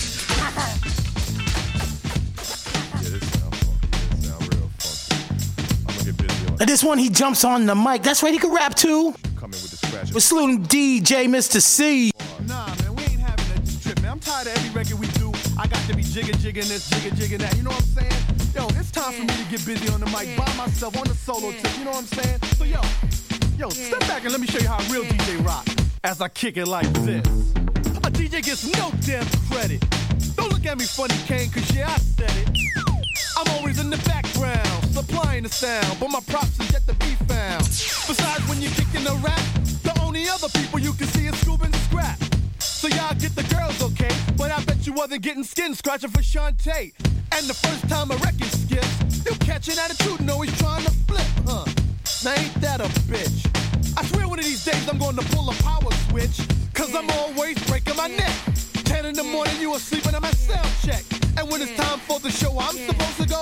Yeah, this sound funky. This sound real funky. I'm gonna get busy on And this one, he jumps on the mic. That's right, he can rap too. coming with the scratch. We're saluting D J Mister C. Nah, man, we ain't having that this trip, man. I'm tired of every record we do. I got to be jigga jigging this, jigga jigging that. You know what I'm saying? Yo, it's time for me to get busy on the mic by myself on the solo tip. You know what I'm saying? So yo, yo, step back and let me show you how a real D J rock. As I kick it like this, a D J gets no damn credit. Don't look at me funny, Kane, cause yeah, I said it. I'm always in the background, supplying the sound, but my props is yet to be found. Besides, when you're kicking the rap, the only other people you can see is Scoob and Scrap. So y'all get the girls okay, but I bet you wasn't getting skin scratching for Shantae. And the first time a record skips, you catch an attitude and always trying to flip, huh? Now ain't that a bitch? I swear one of these days I'm gonna pull a power switch, cause I'm always breaking my neck. Ten in the morning, you asleep and I'm at sound check. And when it's time for the show, I'm supposed to go.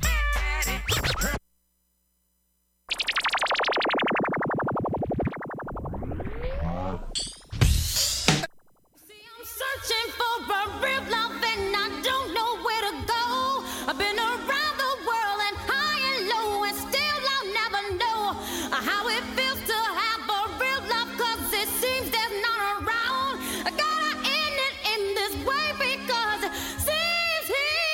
Searching for a real love and I don't know where to go. I've been around the world and high and low, and still I'll never know how it feels to have a real love, cause it seems there's none around. I gotta end it in this way because it seems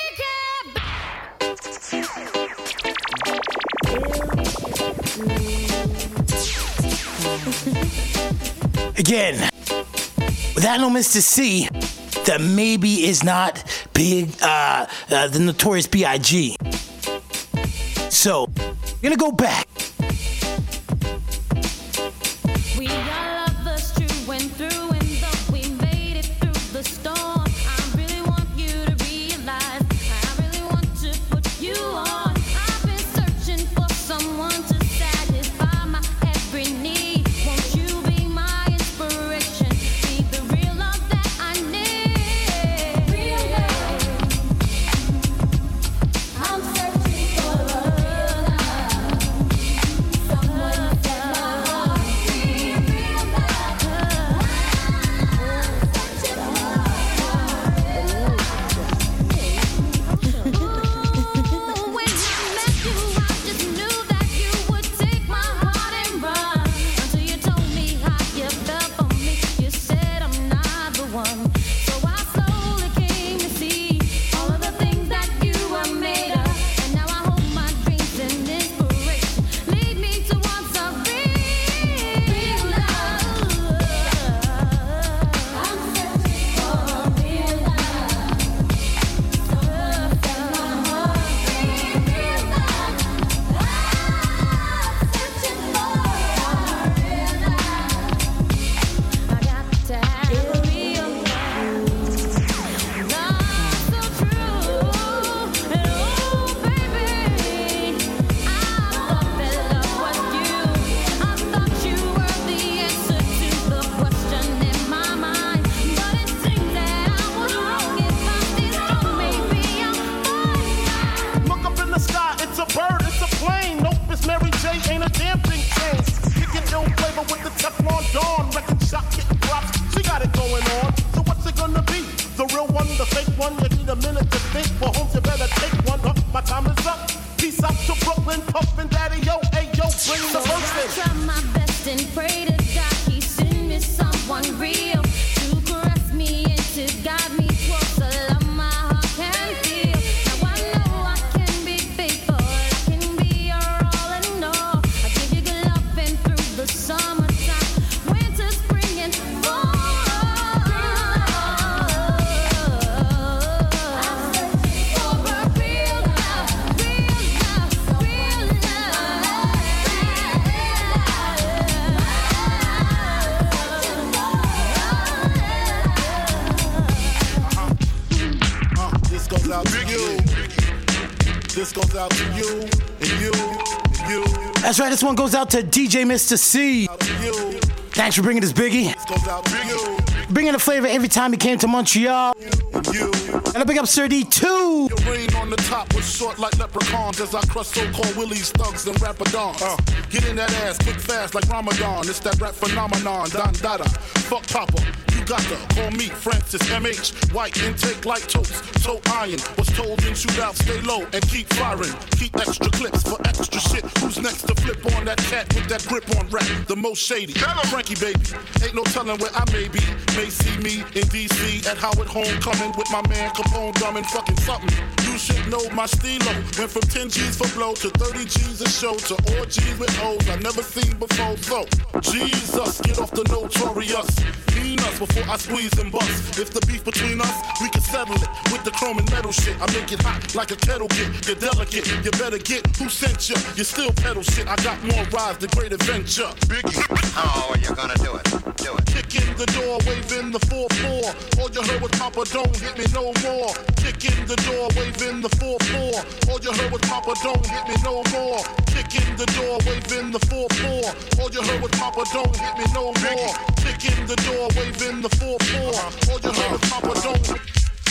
he can't. Again, without no Mister C, that maybe is not big, uh, uh, the Notorious B I G. So, we're gonna go back. We are lovers true and through, and though we made it through the storm, I really want you to realize, I really want to put you on. I've been searching for someone to satisfy my every need. Won't you be my inspiration? Be the real love that I need. Real love. puffin', puffin', daddy, yo, hey, yo, bring the So verse I in. try my best and pray to God he send me someone real to caress me and to guide me towards the love my heart can feel. Now I know I can be faithful, I can be your all and all. I give you good loving through the summertime, winter, spring, and fall. This goes out to you. This goes out to you and you and you. That's right, this one goes out to D J Mister C. Thanks for bringing this, Biggie. This goes out to you. Bringing the flavor every time he came to Montreal. And I big up Sir D too. Your reign on the top was short like leprechauns as I crush so-called willies, thugs, and rapadons. Uh, get in that ass quick fast like Ramadan. It's that rap phenomenon, Don Dada. Fuck Papa. You got to call me Francis M H. White intake like toast, toe iron. Was told in shootout, stay low and keep firing. Keep extra clips for extra shit. Who's next to flip on that cat with that grip on rap? The most shady. Frankie baby, ain't no telling where I may be. May see me in D C at Howard Homecoming with my man Capone drumming fucking something. You should know my stilo. Went from ten G's for blow to thirty G's a show to all G's with O's I never seen before. So Jesus, get off the notorious. Mean us before I squeeze and bust. If the beef between us, we can settle it with the chrome and metal shit. I make it hot like a kettle get. You're delicate, you better get who sent you. You still pedal shit. I got more rides, the great adventure. Biggie. How are you gonna do it? Do it. Kick in the door, waving the four four. All you heard was Papa, don't hit me no more. Kick in the door, waving the four four. All you heard was Papa, don't hit me no more. Kick in the door, waving the four four. All you heard was Papa, don't hit me no more. Kick in the door, waving the four four. All you heard was Papa, don't.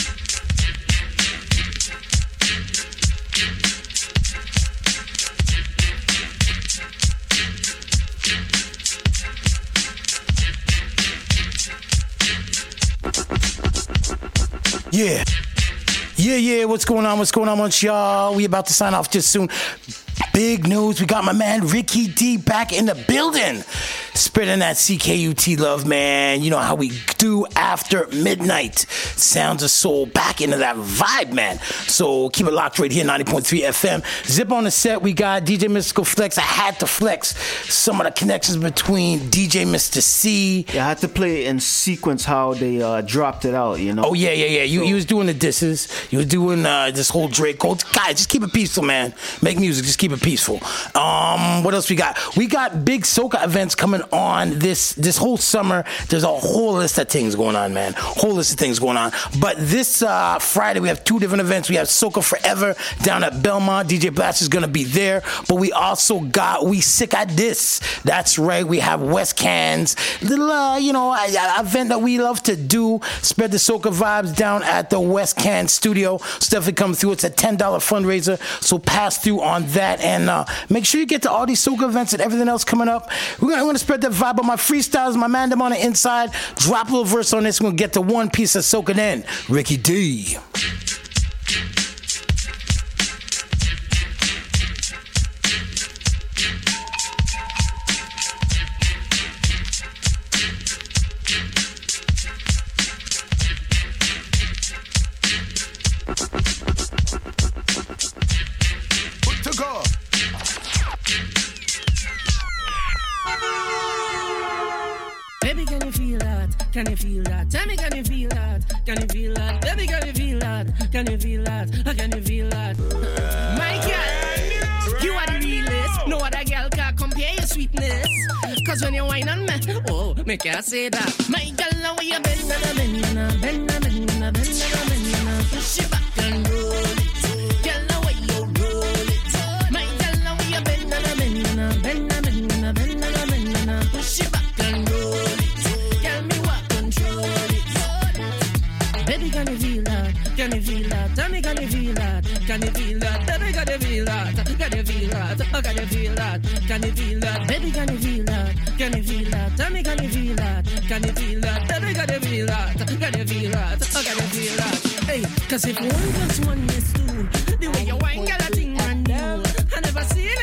Yeah. Yeah, yeah, what's going on? What's going on, Montreal? We about to sign off just soon. Big news, we got my man Ricky D back in the building. Spreading that C K U T love, man. You know how we do after midnight. Sounds of Soul, back into that vibe, man. So keep it locked right here, ninety point three F M. Zip on the set, we got D J Mystical Flex. I had to flex some of the connections between D J Mister C. Yeah, I had to play it in sequence how they uh, dropped it out, you know? Oh, yeah, yeah, yeah. You, so, you was doing the disses. You was doing uh, this whole Drake code. Guys, just keep it peaceful, man. Make music, just keep it peaceful. Um, what else we got? We got big soca events coming on this this whole summer. There's a whole list of things going on, man. Whole list of things going on. But this uh, Friday, we have two different events. We have Soca Forever down at Belmont. D J Blast is going to be there. But we also got We Sick at This. That's right. We have West Cans. Little, uh, you know, a, a event that we love to do. Spread the soca vibes down at the West Can studio. So definitely come through. It's a ten dollars fundraiser. So pass through on that. And uh, make sure you get to all these soca events and everything else coming up. We're going to spread that vibe on my freestyles. My man them on the inside. Drop a little verse on this. We're going to get to one piece of soca then. Ricky D. To God. Baby, can you feel that? Can you feel that? Tell me, can you feel that? Can you feel that? Baby, can you feel that? Can you feel that? Can you feel that? My girl, you are the realest. No other girl can compare your sweetness. Cause when you whine on me, oh, me can't say that. My girl, now you bend and a bend and a bend and a bend and a bend and a bend and a push it back and roll it. Girl, now way you roll it. My girl, now you bend and a bend and a bend and a bend and a bend and a bend and a push it back and roll it. Tell me what control it. Baby, can you feel that? Can you feel that? Tell me, can you feel that? Can you feel that? Baby, can you feel that? Can you feel that? Oh, can you feel that? Can you feel that? Baby, can you feel that? Can you feel that? Tell me, can you feel that? Can you feel that? Baby, can you feel that? Can you feel that? Oh, can you feel that? Hey, cause if one plus one is two, the way you wine, girl, a thing brand new. I never seen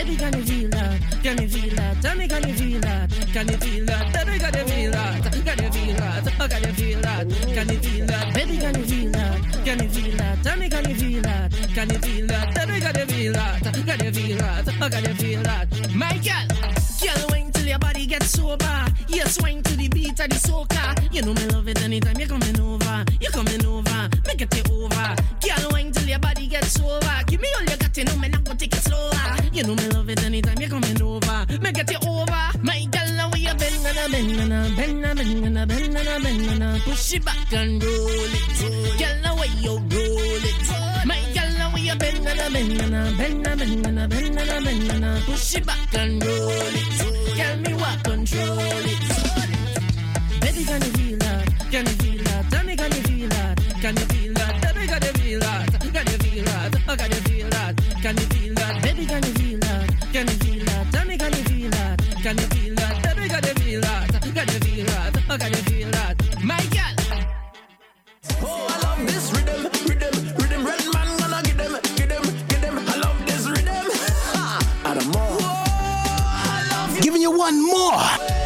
Baby, can you feel that? Can you feel that? Tell me, can you feel that? Can you feel that? Tell me, can you feel that? Can you feel that? Oh, can you feel that? Can you feel that? Baby, can you feel that? Can you feel that? Tell me, can you feel that? Can you feel that? Tell me, can you feel that? Can you feel that? Oh, can you feel that? My girl, girl, wait till your body gets sober. You swing to the beat of the soca. You know me love it anytime you're coming over. You're coming over, me get it over. Girl, wait till your body gets over. Give me all you got, you know me not gonna take it slower. You know me love it anytime you're coming over. Me get it over. My girl, now we a bend and a bend and a bend and a bend and a bend and a bend and a push it back and roll it. Girl, now way you roll it. My girl, now we a bend and a bend and a bend and a bend and a bend and a bend and a push it back and roll it. Girl, me walk control it. Baby, can you feel that? Can you feel that? Tell me, can you feel that? Can you feel that? Tell me, can you feel that? Can you feel that? Oh, can you feel that? Can you feel that? Baby, can you feel that? Can you feel that? Tell me, can you feel that? Can you feel that? Tell me, can you feel that? Can you feel that? Oh, can you feel that? My girl. Oh, I love this rhythm, rhythm, rhythm. Red man gonna get them, get them, get them. I love this rhythm. Ha! Add more. Oh, I love you. Giving you one more.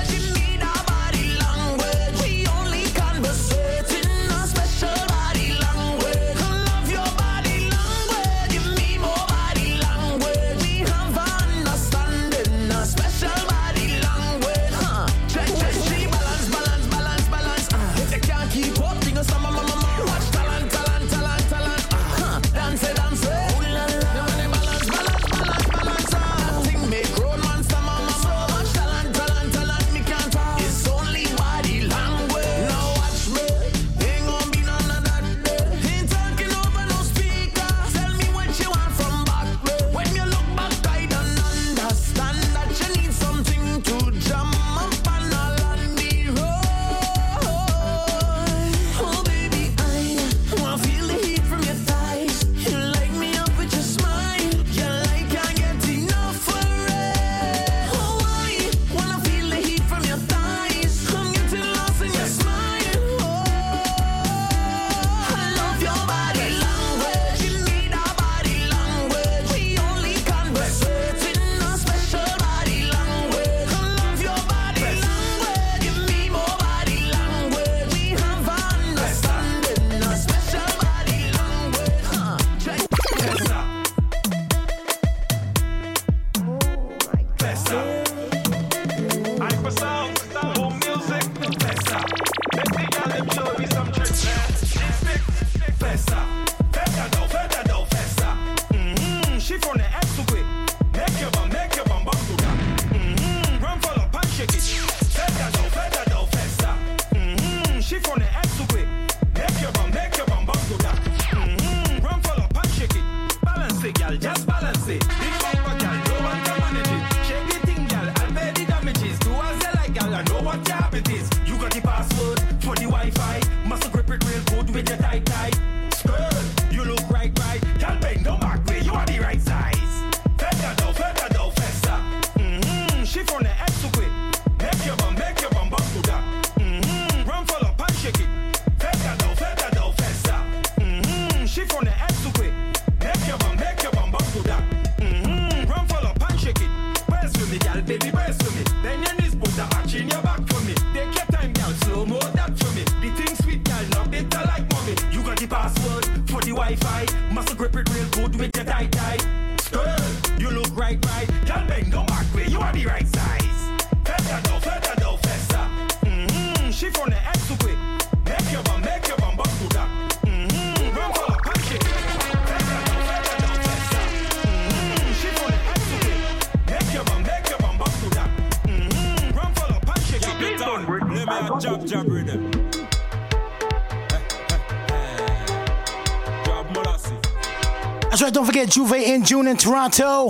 That's right, don't forget Juve in June in Toronto.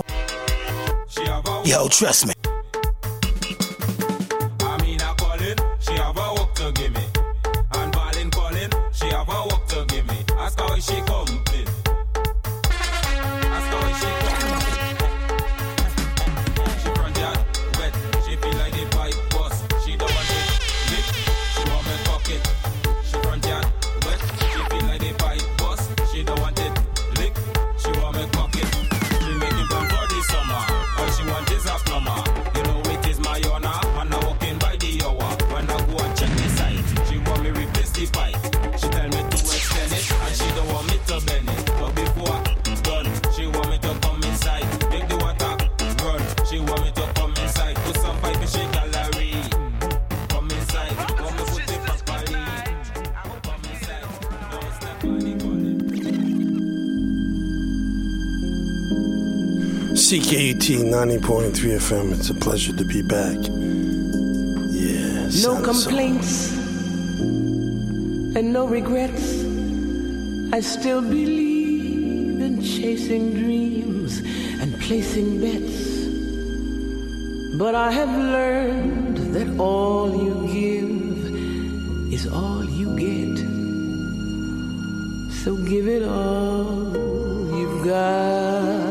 Yo, trust me. I mean, I call it, she have a work to give me. And Balin calling, she have a work to give me. Ask how she come, please. Ask how she come. She front yard wet, she feel like the pipe bust. She don't want it lick, she want me cock it. She front yard wet, she feel like the pipe bust. She don't want it lick, she want me cock it. She make it come for the summer, but she C K U T ninety point three F M. It's a pleasure to be back. Yeah. No complaints and no regrets. I still believe in chasing dreams and placing bets. But I have learned that all you give is all you get. So give it all you've got.